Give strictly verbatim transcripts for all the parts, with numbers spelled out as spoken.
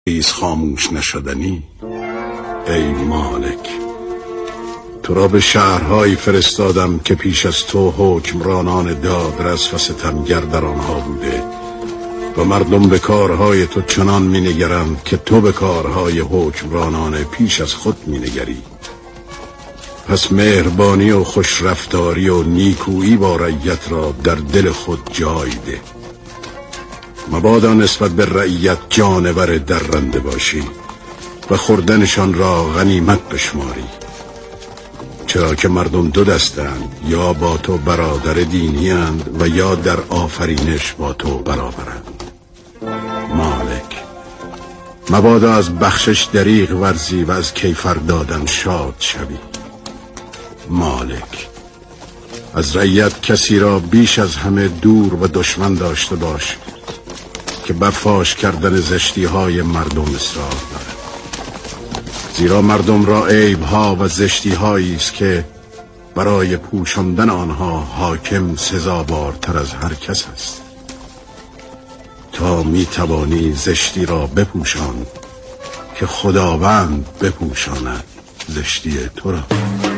ایز خاموش نشدنی. ای مالک، تو را به شهرهایی فرستادم که پیش از تو حکمرانان دادرس و ستمگر در آنها بوده و مردم به کارهای تو چنان می نگرند که تو به کارهای حکمرانان پیش از خود می نگری. پس مهربانی و خوشرفتاری و نیکویی با رعیت را در دل خود جای ده. مبادا نسبت به رعیت جانور درنده باشی و خوردنشان را غنیمت بشماری، چرا که مردم دو دستند، یا با تو برادر دینی اند و یا در آفرینش با تو برابرند. مالک، مبادا از بخشش دریغ ورزی و از کیفر دادن شاد شوی. مالک، از رعیت کسی را بیش از همه دور و دشمن داشته باش که بفاش کردن زشتی های مردم اصرار دارد، زیرا مردم را عیب ها و زشتی هایی است که برای پوشاندن آنها حاکم سزاوارتر از هر کس است. تا می توانی زشتی را بپوشان که خداوند بپوشاند زشتی تو را.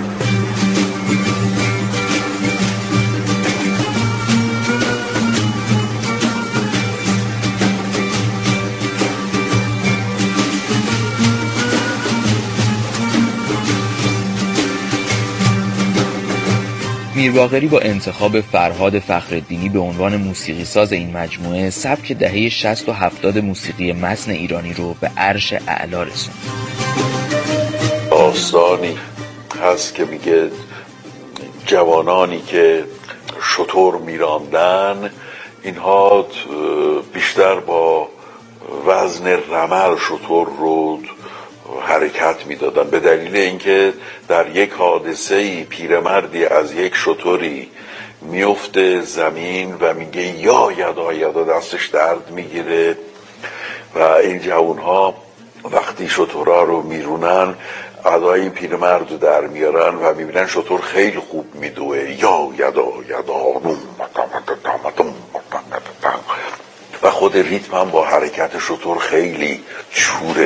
میر باقری با انتخاب فرهاد فخرالدینی به عنوان موسیقی ساز این مجموعه سبک دهه شصت و هفتاد موسیقی متن ایرانی رو به عرش اعلا رسوند. داستانی هست که میگه جوانانی که شتر میراندن اینها بیشتر با وزن رمل شتر رو حرکت میدادن، به دلیل اینکه در یک حادثه‌ای پیرمردی از یک شتری میفته زمین و میگه یا یدا یدا، دستش درد میگیره و این جوانها وقتی شترها رو میرونن ادای این پیرمرد رو در میارن و میبینن شتر خیلی خوب میدوه، یا یدا یدا و خود ریتم هم با حرکت شتر خیلی چوره.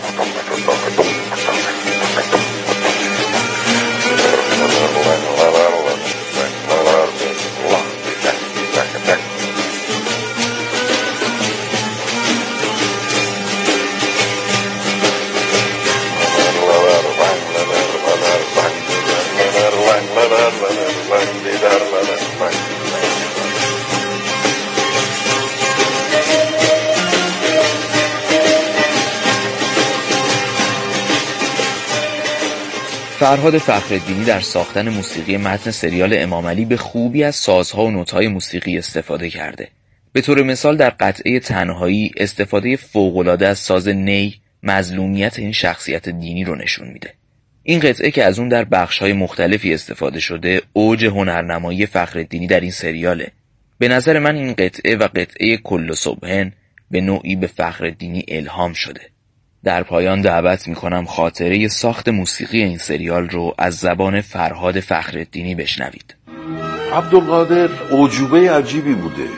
فرهاد فخرالدینی در ساختن موسیقی متن سریال امام علی به خوبی از سازها و نوت‌های موسیقی استفاده کرده. به طور مثال در قطعه تنهایی استفاده فوق‌العاده از ساز نی مظلومیت این شخصیت دینی رو نشون میده. این قطعه که از اون در بخش‌های مختلفی استفاده شده اوج هنرنمایی فخرالدینی در این سریاله. به نظر من این قطعه و قطعه کل صبحن به نوعی به فخرالدینی الهام شده. در پایان دعوت میکنم خاطره ساخت موسیقی این سریال رو از زبان فرهاد فخرالدینی بشنوید. عبدالقادر اعجوبه عجیبی بوده.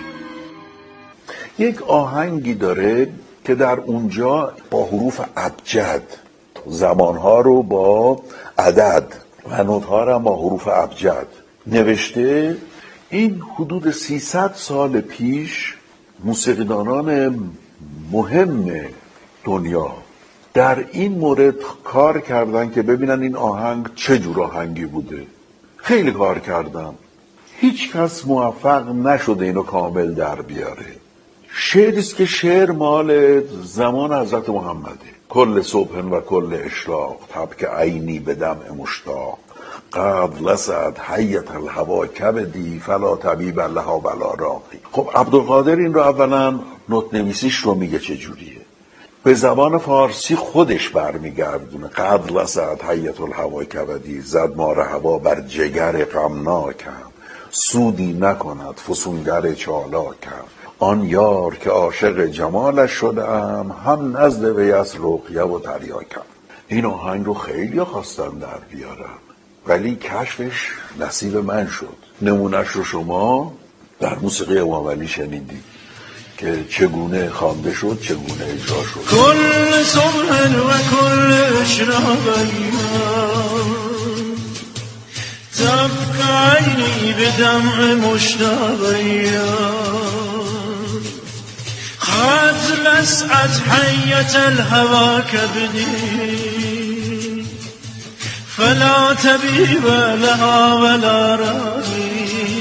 یک آهنگی داره که در اونجا با حروف ابجد زبانها رو با عدد و نوت‌ها رو با حروف ابجد نوشته. این حدود سیصد سال پیش موسیقیدانان مهم دنیا در این مورد کار کردن که ببینن این آهنگ چه جور آهنگی بوده. خیلی کار کردن، هیچ کس موفق نشده اینو کامل در بیاره. شعریست که شعر مال زمان حضرت محمده. کل صبح و کل اشراق تبک عینی به دمع مشتاق قد لسد حیت الهوا کبدی فلا طبیب لها بلا راقی. خب عبدالقادر این رو اولا نوت نویسیش رو میگه چجوریه، به زبان فارسی خودش برمیگردونه. قد لسد حیت الهوا کبدی زد مار هوا بر جگر غمناکم سودی نکند فسونگر چالاکم آن یار که عاشق جمالش شدم هم نزد وی از رقیه و تریاکم. این آهنگ رو خیلی خواستن در بیارم ولی کشفش نصیب من شد. نمونش رو شما در موسیقی امام علی شنیدید که چگونه خوانده شد، چگونه اجرا شد. کل صبح و کل اشراقی تبقى عيني بدمع مشتاقي خاطر لسعة حية الهوى كبدي فلا طبيب لها ولا راضي.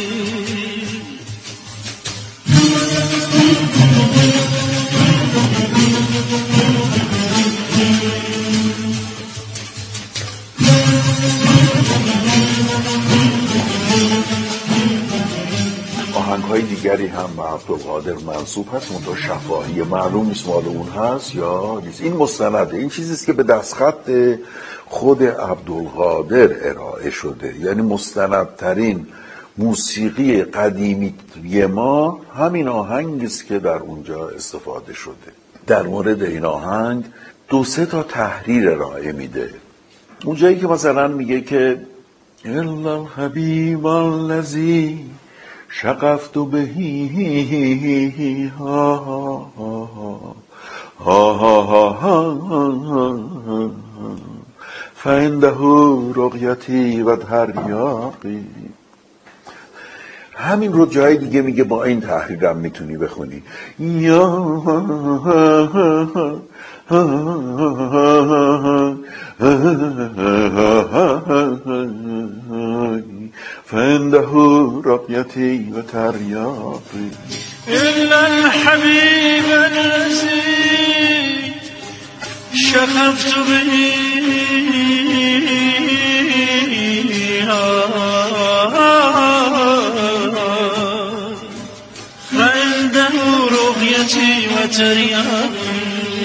آهنگ‌های دیگری هم به عبدالقادر منسوب هست، منتها شفاهی، معلوم نیست مال اون هست یا نیست. این مستنده، این چیزیست که به دستخط خود عبدالقادر ارائه شده، یعنی مستندترین موسیقی قدیمی ما همین آهنگی است که در اونجا استفاده شده. در مورد این آهنگ دو سه تا تحریر ارائه میده. اونجایی که مثلا میگه که الا الحبیب الذی شقفت بهی ها ها ها ها ها فعنده رقیتی و تریاقی. همین رو جای دیگه میگه با این تحریرم میتونی بخونی یا فعنده رقیتی و تریاقی. إلا الحبيب الذي شغفت به فعنده رقيتي وترياقي.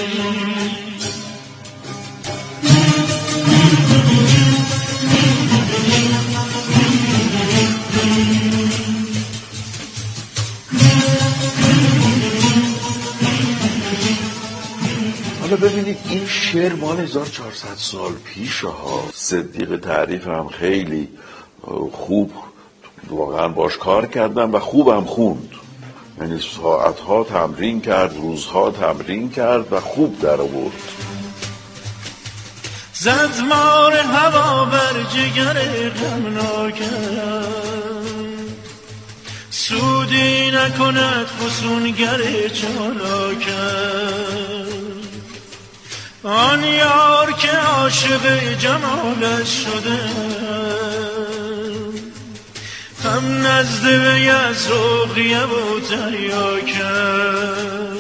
حالا ببینید این شعر مال هزار و چهارصد سال پیشه ها. صدیق تعریف هم خیلی خوب واقعا باش کار کردن و خوب هم خوند، یعنی ساعتها تمرین کرد، روزها تمرین کرد و خوب در آورد. زد مار هوا بر جگر غمناکم سودی نکند فسونگر چالاکم. آن یار که عاشق جمالش شده هم نزد وی از رقیه و تریاکم.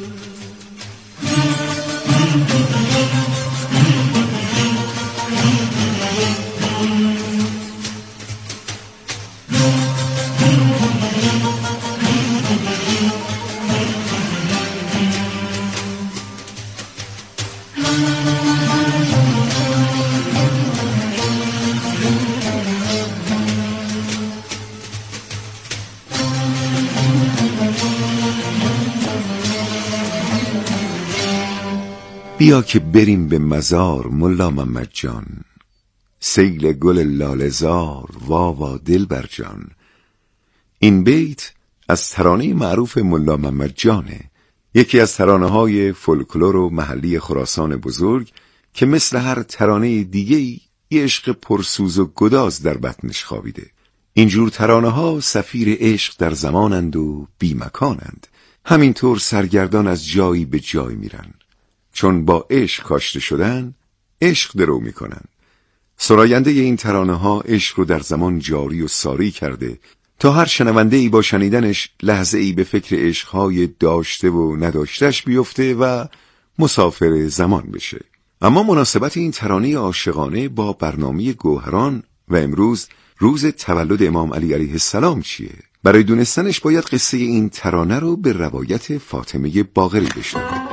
بیا که بریم به مزار ملا محمد جان، سیل گل لاله‌زار وا وا دلبر جان. این بیت از ترانه معروف ملا محمد جانه، یکی از ترانه های فولکلور و محلی خراسان بزرگ که مثل هر ترانه دیگه‌ای یه عشق پرسوز و گداز در بطنش خوابیده. اینجور ترانه ها سفیر عشق در زمانند و بی مکانند. همینطور سرگردان از جایی به جای میرن، چون با عشق کاشته شدن عشق درو میکنن. سراینده این ترانه ها عشق رو در زمان جاری و ساری کرده تا هر شنونده ای با شنیدنش لحظه ای به فکر عشقهای داشته و نداشتش بیفته و مسافر زمان بشه. اما مناسبت این ترانه عاشقانه با برنامه گوهران و امروز روز تولد امام علی علیه السلام چیه؟ برای دونستنش باید قصه این ترانه رو به روایت فاطمه باقری بشنویم.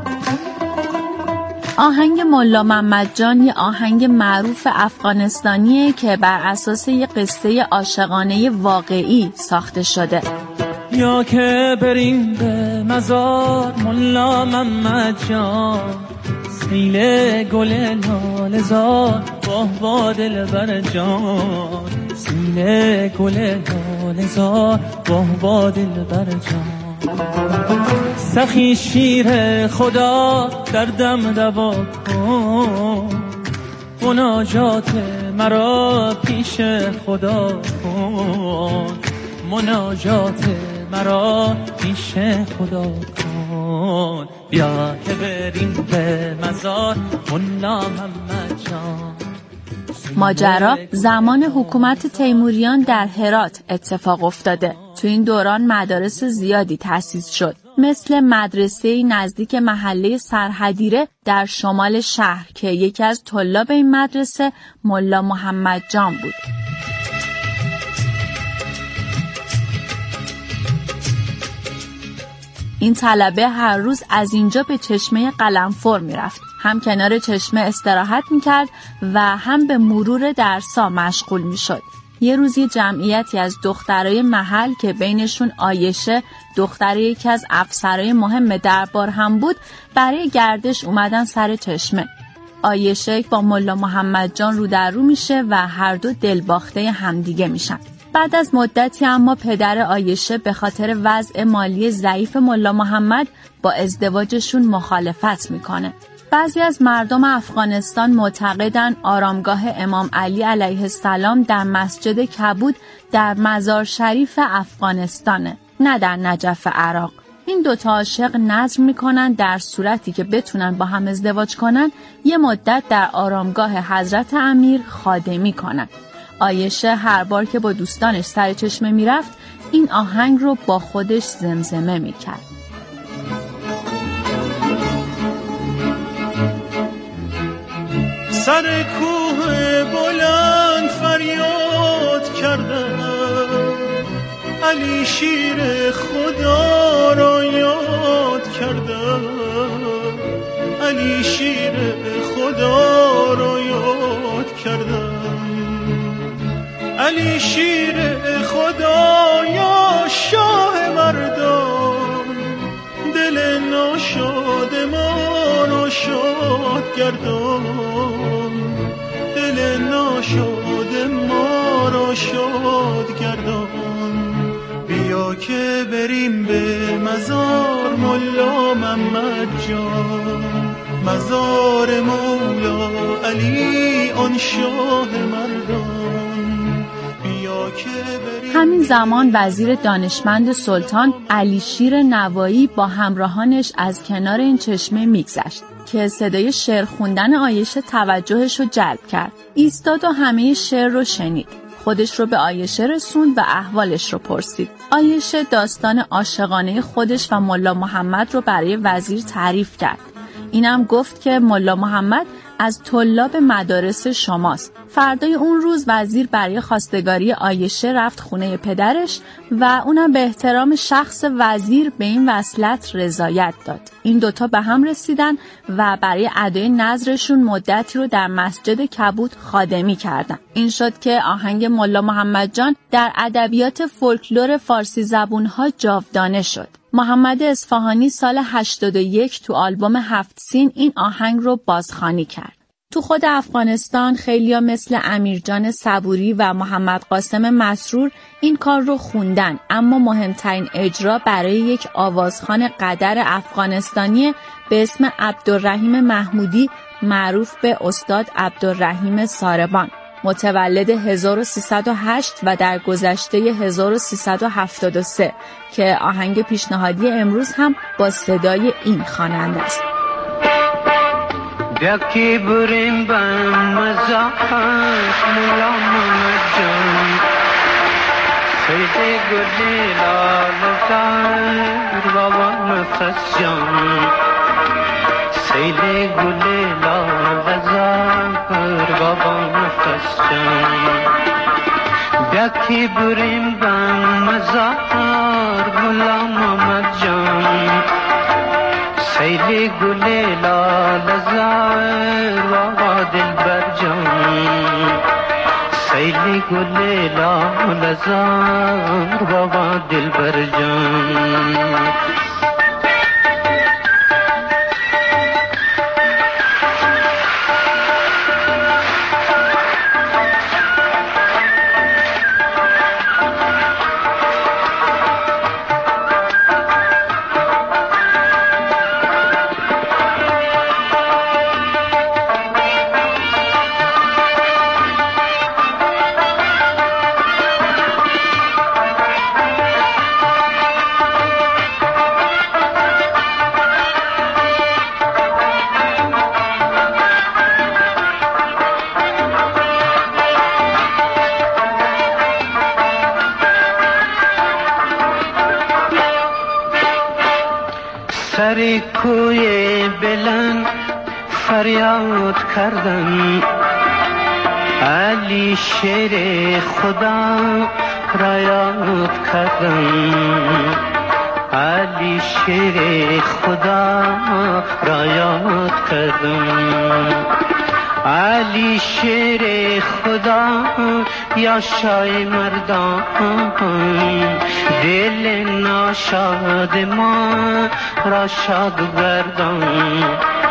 آهنگ ملا محمد جان یه آهنگ معروف افغانستانیه که بر اساس یه قصه عاشقانه واقعی ساخته شده. یا که بریم به مزار ملا محمد جان، سیل گل لاله‌زار واه واه دلبر جان، سیل گل لاله‌زار واه واه دلبر جان. سخی شیر خدا در دم دوا کن، مناجات مرا پیش خدا کن، مناجات مرا پیش خدا کن. بیا که بریم به مزار ملا محمد جان. ماجرا زمان حکومت تیموریان در هرات اتفاق افتاده. تو این دوران مدارس زیادی تأسیس شد، مثل مدرسه نزدیک محله سرحدیره در شمال شهر که یکی از طلاب این مدرسه ملا محمد جان بود. این طلبه هر روز از اینجا به چشمه قلمفر میرفت. هم کنار چشمه استراحت میکرد و هم به مرور درسا مشغول میشد. یه روز یه جمعیتی از دخترای محل که بینشون آیشه دختر یکی از افسرای مهم دربار هم بود برای گردش اومدن سر چشمه. آیشه با ملا محمد جان رو در رو میشه و هر دو دلباخته همدیگه میشن. بعد از مدتی اما پدر آیشه به خاطر وضع مالی ضعیف ملا محمد با ازدواجشون مخالفت میکنه. بعضی از مردم افغانستان معتقدن آرامگاه امام علی علیه السلام در مسجد کبود در مزار شریف افغانستانه، نه در نجف عراق. این دوتا عاشق نذر میکنن در صورتی که بتونن با هم ازدواج کنن یه مدت در آرامگاه حضرت امیر خادمی کنن. آیشه هر بار که با دوستانش سر چشمه میرفت این آهنگ رو با خودش زمزمه میکرد. سر کوه بلند فریاد کردم، علی شیر خدا را یاد کردم، علی شیر خدا را یاد کردم، علی شیر خدا یا شاه مردان، دل ناشاد ما را شاد گردان، دل ناشاد ما را شاد گردان. بیا که بریم به مزار ملا محمد جان، مزار مولا علی آن شاه مردان. بیا که بریم. همین زمان وزیر دانشمند سلطان علی شیر نوایی با همراهانش از کنار این چشمه میگذشت که صدای شعر خوندن آیشه توجهش رو جلب کرد. ایستاد و همه شعر رو شنید. خودش رو به آیشه رسوند و احوالش رو پرسید. آیشه داستان عاشقانه خودش و ملا محمد رو برای وزیر تعریف کرد. اینم گفت که ملا محمد از طلاب مدارس شماست. فردای اون روز وزیر برای خواستگاری آیشه رفت خونه پدرش و اونم به احترام شخص وزیر به این وصلت رضایت داد. این دوتا به هم رسیدن و برای ادای نذرشون مدتی رو در مسجد کبود خادمی کردن. این شد که آهنگ ملا محمد جان در ادبیات فولکلور فارسی زبونها جاودانه شد. محمد اصفهانی سال هشتاد و یک تو آلبوم هفت سین این آهنگ رو بازخوانی کرد. تو خود افغانستان خیلیا مثل امیرجان صبوری و محمد قاسم مسرور این کار رو خوندن، اما مهمترین اجرا برای یک آوازخوان قدر افغانستانی به اسم عبدالرحیم محمودی معروف به استاد عبدالرحیم ساربان، متولد هزار و سیصد و هشت و در گذشته هزار و سیصد و هفتاد و سه که آهنگ پیشنهادی امروز هم با صدای این خواننده است. یکی بریم به مزاحش ملا محمد جان، سید گلی لال زار بابا نفس جان، سید گلی لال زار بابا نفس جان. یکی بریم به مزاحش ملا محمد جان، سیلی گلی لال زار و دلبر جان، سیلی گلی لال زار و دلبر جان. زیر کوی بلند فریاد کردن علی شیر خدا را یاد کردن علی شیر خدا را یاد کردن علی شیر خدا یا شای مردان دل ناشاد ما را شاد گردان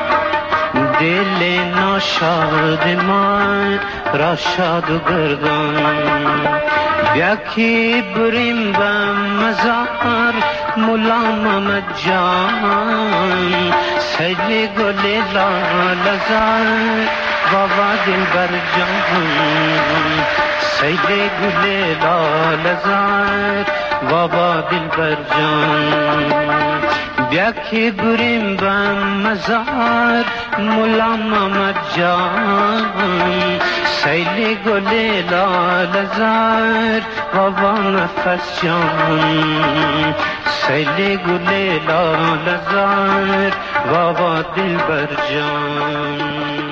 دل ناشاد ما را شاد گردان یکی بریم به مزار مولا محمد جان سیل گل لالزار بابا دلبر جان سیل گل لالزار بابا دلبر جان یکی بریم به مزار مولا محمد جان سیل گل لالزار بابا نفس جان سیل گل لالزار بابا دلبر جان.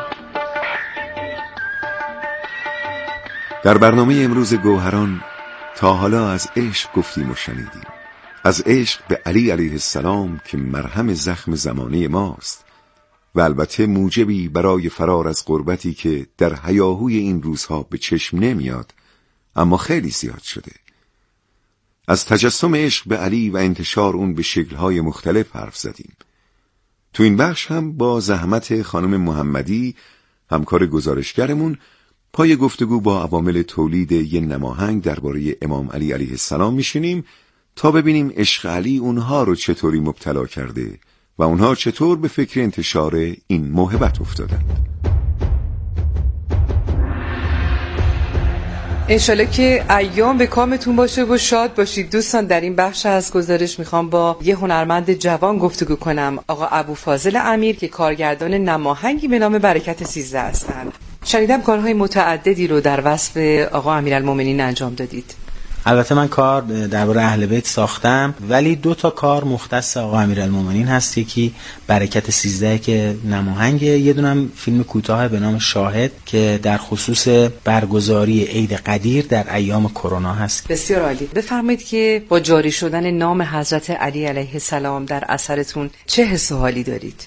در برنامه امروز گوهران تا حالا از عشق گفتیم و شنیدیم، از عشق به علی علیه السلام که مرهم زخم زمانه ماست و البته موجبی برای فرار از غربتی که در هیاهوی این روزها به چشم نمیاد اما خیلی زیاد شده. از تجسم عشق به علی و انتشار اون به شکل‌های مختلف حرف زدیم. تو این بخش هم با زحمت خانم محمدی همکار گزارشگرمون پای گفتگو با عوامل تولید یه نماهنگ درباره امام علی علیه السلام میشینیم تا ببینیم عشق علی اونها رو چطوری مبتلا کرده و اونها چطور به فکر انتشار این موهبت افتادند. انشالله که ایام به کامتون باشه و شاد باشید. دوستان در این بخش از گزارش میخوام با یه هنرمند جوان گفتگو کنم، آقا ابوفاضل امیر که کارگردان نماهنگی به نام برکت سیزده هستند. شنیدم کارهای متعددی رو در وصف آقا امیرالمومنین انجام دادید. البته من کار درباره اهل بیت ساختم ولی دو تا کار مختص آقا امیرالمومنین هست، یکی برکت سیزده که نماهنگه، یه دونم فیلم کوتاه به نام شاهد که در خصوص برگزاری عید قدیر در ایام کرونا هست. بسیار عالی. بفرمایید که با جاری شدن نام حضرت علی علیه السلام در اثرتون چه حس و حالی دارید؟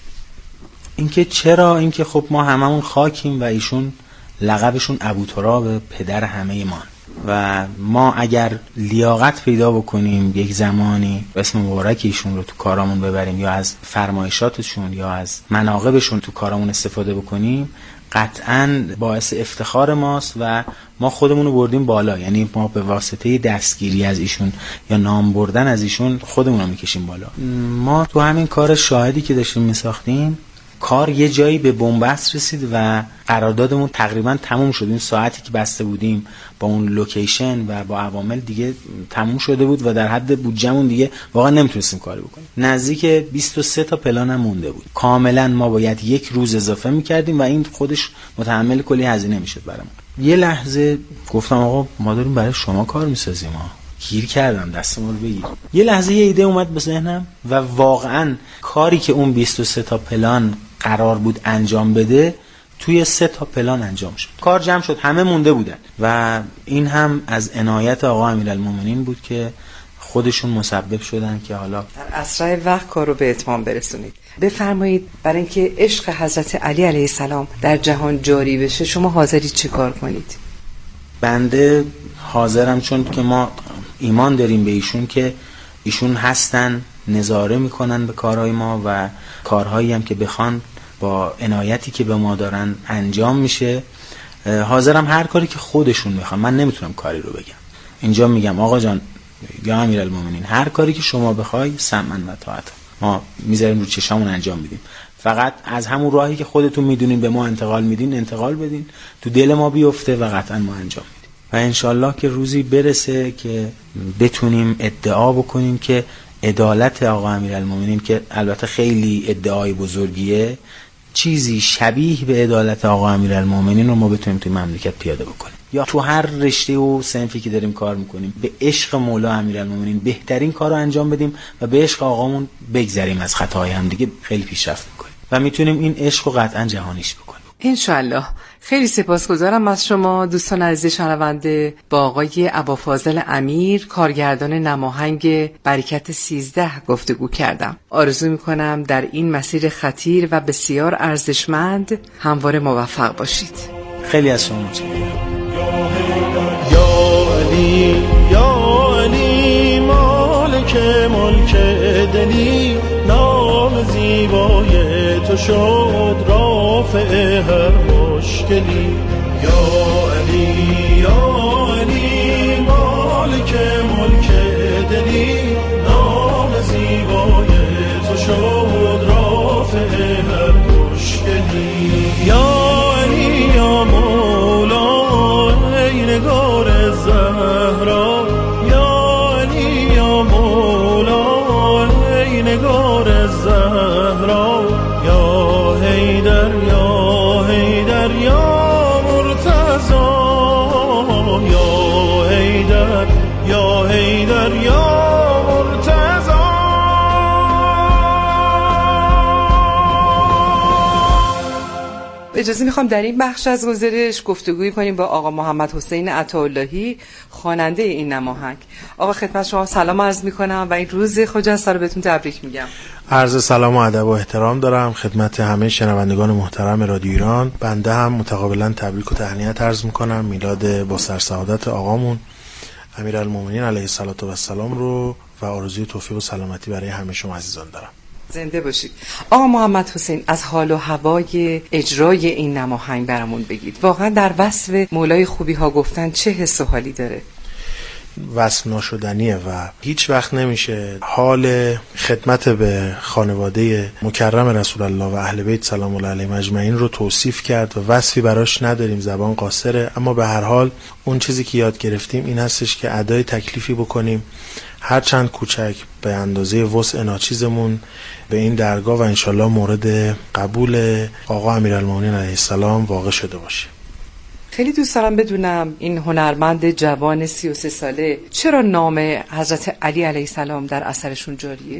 اینکه چرا اینکه خب ما هممون خاکیم و ایشون لقبشون ابوتراب پدر همه ما و ما اگر لیاقت پیدا بکنیم یک زمانی اسم مبارک ایشون رو تو کارامون ببریم یا از فرمایشاتشون یا از مناقبشون تو کارامون استفاده بکنیم قطعاً باعث افتخار ماست و ما خودمون رو بردیم بالا. یعنی ما به واسطه دستگیری از ایشون یا نام بردن از ایشون خودمون رو میکشیم بالا. ما تو همین کار شاهدی که داشتیم میساختیم کار یه جایی به بنبست رسید و قراردادمون تقریبا تموم شد. این ساعتی که بسته بودیم با اون لوکیشن و با عوامل دیگه تموم شده بود و در حد بودجه‌مون دیگه واقعا نمیتونستیم کاری بکنیم. نزدیک بیست و سه تا پلان هم مونده بود. کاملا ما باید یک روز اضافه میکردیم و این خودش متحمل کلی هزینه میشد برامون. یه لحظه گفتم آقا ما داریم برای شما کار میسازیم ها. گیر کردم دستم رو بگیر. یه لحظه یه ایده اومد به ذهنم و واقعا کاری که اون بیست و سه تا پلان قرار بود انجام بده توی سه تا پلان انجام شد. کار جمع شد، همه مونده بودن و این هم از عنایت آقا امیرالمومنین بود که خودشون مسبب شدن که حالا در اسرع وقت کار رو به اتمام برسونید. بفرمایید برای اینکه عشق حضرت علی علیه السلام در جهان جاری بشه شما حاضرید چه کار کنید؟ بنده حاضرم، چون که ما ایمان داریم به ایشون که ایشون هستن، نظاره میکنن به کارهای ما و کارهایی هم که بخوان با عنایتی که به ما دارن انجام میشه. حاضرم هر کاری که خودشون میخوان، من نمیتونم کاری رو بگم. اینجا میگم آقا جان یا امیرالمومنین هر کاری که شما بخوای سمعا و طاعتا، ما میذاریم رو چشامون انجام میدیم. فقط از همون راهی که خودتون میدونین به ما انتقال میدین انتقال بدین، تو دل ما بیفته و قطعا ما انجام میدیم. و انشالله که روزی برسه که بتونیم ادعا بکنیم که عدالت آقا امیرالمومنین، که البته خیلی ادعای بزرگیه، چیزی شبیه به عدالت آقا امیرالمومنین رو ما بتونیم توی مملکت پیاده بکنیم. یا تو هر رشته و صنفی که داریم کار میکنیم به عشق مولا امیرالمومنین بهترین کار رو انجام بدیم و به عشق آقامون بگذریم، از خطاهای هم دیگه خیلی پیشرفت میکنیم و میتونیم این عشق رو قطعا جهانیش بکنیم انشالله. خیلی سپاسگزارم از شما دوستان عزیز شنونده. با آقای ابوالفاضل امیر کارگردان نماهنگ برکت سیزده گفتگو کردم. آرزو میکنم در این مسیر خطیر و بسیار ارزشمند همواره موفق باشید. خیلی از شما متشکرم. یا علی یا علی مالک ملک دلی، نام زیبای تو شد رافع هر مشکلی. یا علی یا علی مالک ملک دلی، نام زیبای تو شد رافع هر مشکلی. یا علی یا مولا ای نگار زهرا، یا علی یا مولا ای نگار زهرا، یا حیدر یا حیدر یا مرتضی، یا حیدر یا حیدر یا مرتضی. اجازه میخوام در این بخش از گزارش گفتگویی کنیم با آقا محمد حسین عطااللهی خواننده این نماهنگ. آقا خدمت شما سلام عرض میکنم و این روز خجسته رو بهتون تبریک میگم. عرض سلام و ادب و احترام دارم خدمت همه شنوندگان محترم رادیو ایران. بنده هم متقابلا تبریک و تهنیت عرض میکنم میلاد با سرسعادت آقامون امیرالمومنین علیه الصلاة و السلام رو و آرزوی توفیق و سلامتی برای همه شما عزیزان دارم. زنده باشید. آقا محمد حسین، از حال و هوای اجرای این نماهنگ برامون بگید. واقعا در وصف مولای خوبی ها گفتن چه حس و حالی داره؟ وصف ناشدنیه و هیچ وقت نمیشه حال خدمت به خانواده مکرم رسول الله و اهل بیت سلام الله علیهم اجمعین رو توصیف کرد و وصفی براش نداریم، زبان قاصره. اما به هر حال اون چیزی که یاد گرفتیم این هستش که ادای تکلیفی بکنیم هر چند کوچک به اندازه وسع ناچیزمون به این درگاه و انشالله مورد قبول آقا امیرالمومنین علیه السلام واقع شده باشه. خیلی دوست دارم بدونم این هنرمند جوان سی و سه ساله چرا نام حضرت علی علیه السلام در اثرشون جاریه؟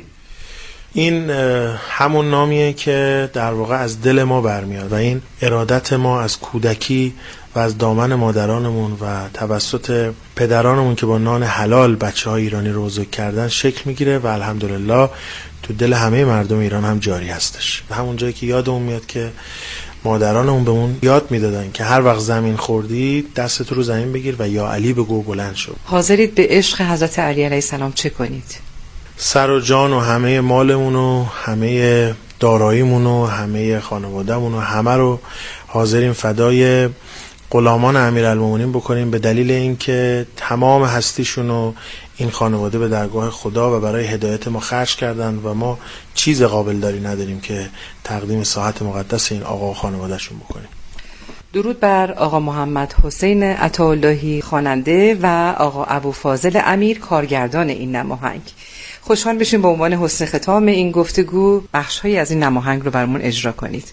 این همون نامیه که در واقع از دل ما برمیاد و این ارادت ما از کودکی و از دامن مادرانمون و توسط پدرانمون که با نان حلال بچه های ایرانی رو بزرگ کردن شکل میگیره و الحمدلله تو دل همه مردم ایران هم جاری هستش. همون جایی که یادمون میاد که مادرانمون بهمون یاد میدادن که هر وقت زمین خوردی دستت رو زمین بگیر و یا علی بگو بلند شو. حاضرید به عشق حضرت علی علیه السلام چه کنید؟ سر و جان و همه مالمون و همه داراییمون و همه خانوادهمون و همه رو حاضریم فدای غلامان امیرالمومنین بکنیم به دلیل اینکه تمام هستیشون و این خانواده به درگاه خدا و برای هدایت ما خرج کردن و ما چیز قابل داری نداریم که تقدیم ساحت مقدس این آقا و خانوادهشون بکنیم. درود بر آقا محمد حسین عطااللهی خواننده و آقا ابوالفاضل امیر کارگردان این نماهنگ. خوشحال بشیم به عنوان حسن ختام این گفتگو بخش‌هایی از این نماهنگ رو برامون اجرا کنید.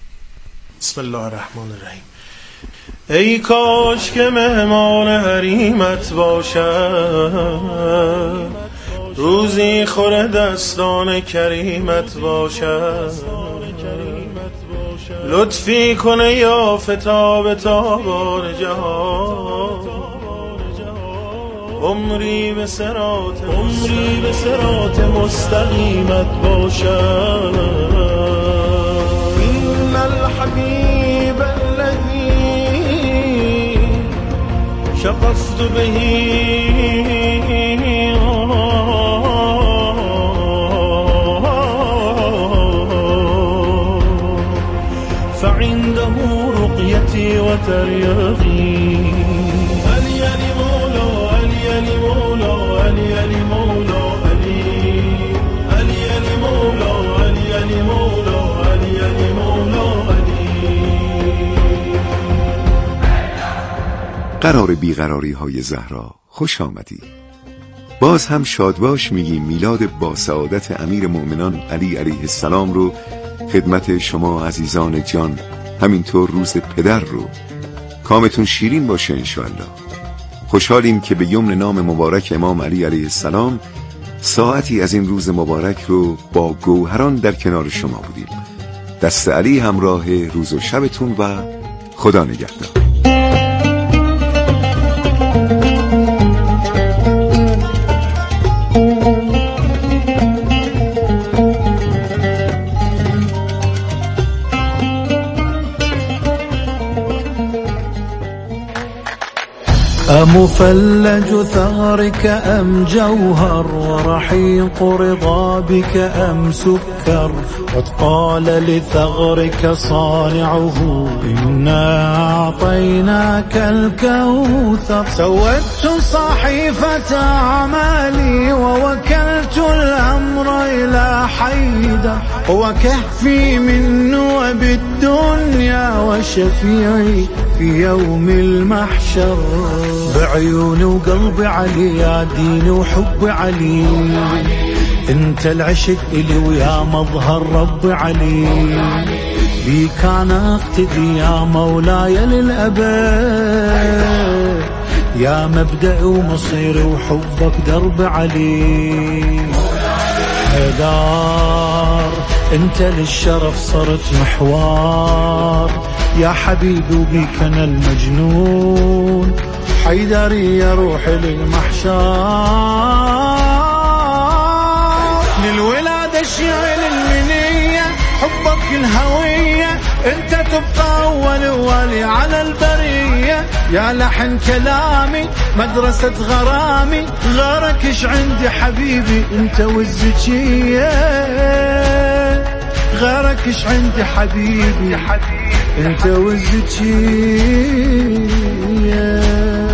بسم الله الرحمن الرحیم. ای کاش که مهمان حریمت باشد، روزی خور دستان کریمت باشد، لطفی کنه یا فتاب تابان جهان، عمری به صراط عمری به صراط مستقیمت باشد. این الحبیب الذی شقفت بهی فعنده رقیتی و تریقی. علی علی مولا علی علی مولا علی علی مولا علی علی علی مولا علی علی مولا علی علی مولا علی. قرار بیقراری های زهرا خوش آمدی. باز هم شاد باش میگیم میلاد با سعادت امیر مؤمنان علی علیه السلام رو خدمت شما عزیزان جان، همینطور روز پدر رو کامتون شیرین باشه انشاءالله. خوشحالیم که به یمن نام مبارک امام علی علیه السلام ساعتی از این روز مبارک رو با گوهران در کنار شما بودیم. دست علی همراه روز و شبتون و خدا نگهدار. أمفلج ثغرك أم جوهر ورحيق رضابك أم سكر قد قال لثغرك صانعه إنا أعطيناك الكوثر سودت صحيفة أعمالي ووكلت الأمر إلى حيدر وكهفي من نوب الدنيا وشفيعي في يوم المحشر بعيوني وقلبي علي يا ديني وحب علي انت العشق إلي ويا مظهر رب علي بيك انا اقتدي يا مولاي للأبد يا مبدأ ومصيري وحبك درب علي حيدر انت للشرف صرت محوار يا حبيبي وبيك انا المجنون حيدري يا روحي للمحشار للولادة الشيعي للمنية حبك الهوية انت تبقى اول ولي على البرية يا لحن كلامي مدرسة غرامي غيرك ايش عندي حبيبي انت والزكية غيرك ايش عندي حبيبي انت والزكية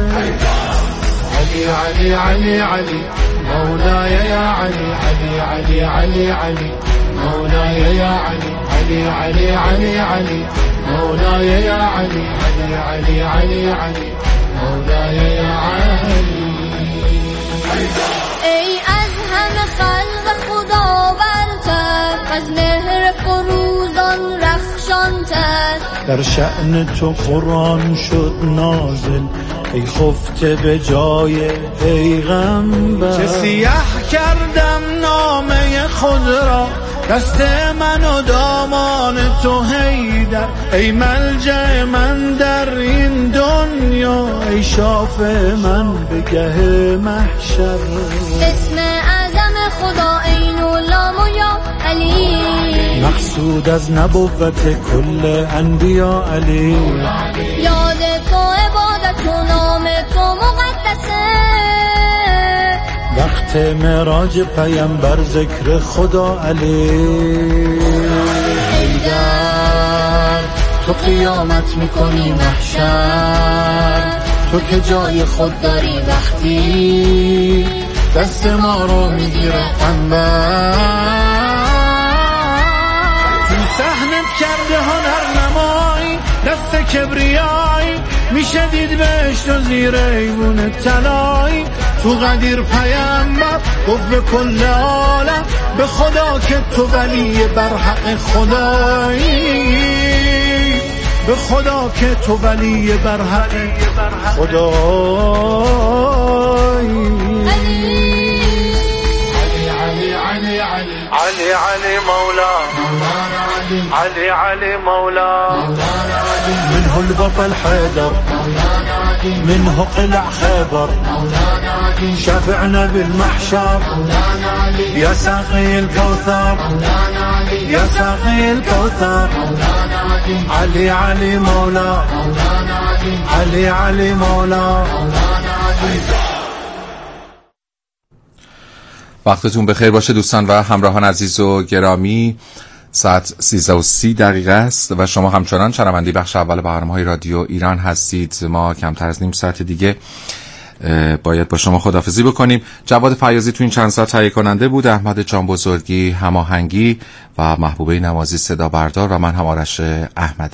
علي علي علي علي مولاي يا علي علي علي علي علي مولاي يا علي علي علي علي علي مولاي يا علي علي علي علي علي مولاي يا علي ای از همه خلق خدا برتر از مهر فروزان رخشانتر در شأن تو قرآن شد نازل ای خفته به جای پیغمبر چه سیاه کردم نامه خود را دست من و دامان تو حیدر ای ملجأ من در این دنیا ای شافع من به گه محشر اسم اعظم خدا عین و لام و یا علی مقصود از نبوت کل انبیا علی یاد تو عبادت و نام تو مقدسه وقت معراج پیامبر ذکر خدا علی حیدر تو قیامت میکنی محشر تو که جای خود داری وقتی دست ما رو میگیره قنبر تو صحنت کرده هنرنمایی دست کبریایی میشه دید بهشت و زیر ایوون طلایی تو قدیر پیامبر گفت به کل عالم به خدا که تو ولی برحق خدایی به خدا که تو ولی برحق خدایی علي علي علي مولا علي علي مولا منه البطل حيدر منه قلع خيبر شافعنا بالمحشر يا ساقي الكوثر يا ساقي الكوثر علي علي مولا علي علي مولا وقتتون بخیر باشه دوستان و همراهان عزیز و گرامی. ساعت سیزده و سی دقیقه است و شما همچنان شنونده بخش اول برنامه‌های رادیو ایران هستید. ما کمتر از نیم ساعت دیگه باید با شما خداحافظی بکنیم. جواد فیاضی تو این چند ساعت تهیه کننده بود، احمد جان بزرگی هماهنگی و محبوبه نوازی صدا بردار و من هم آرش احمدی.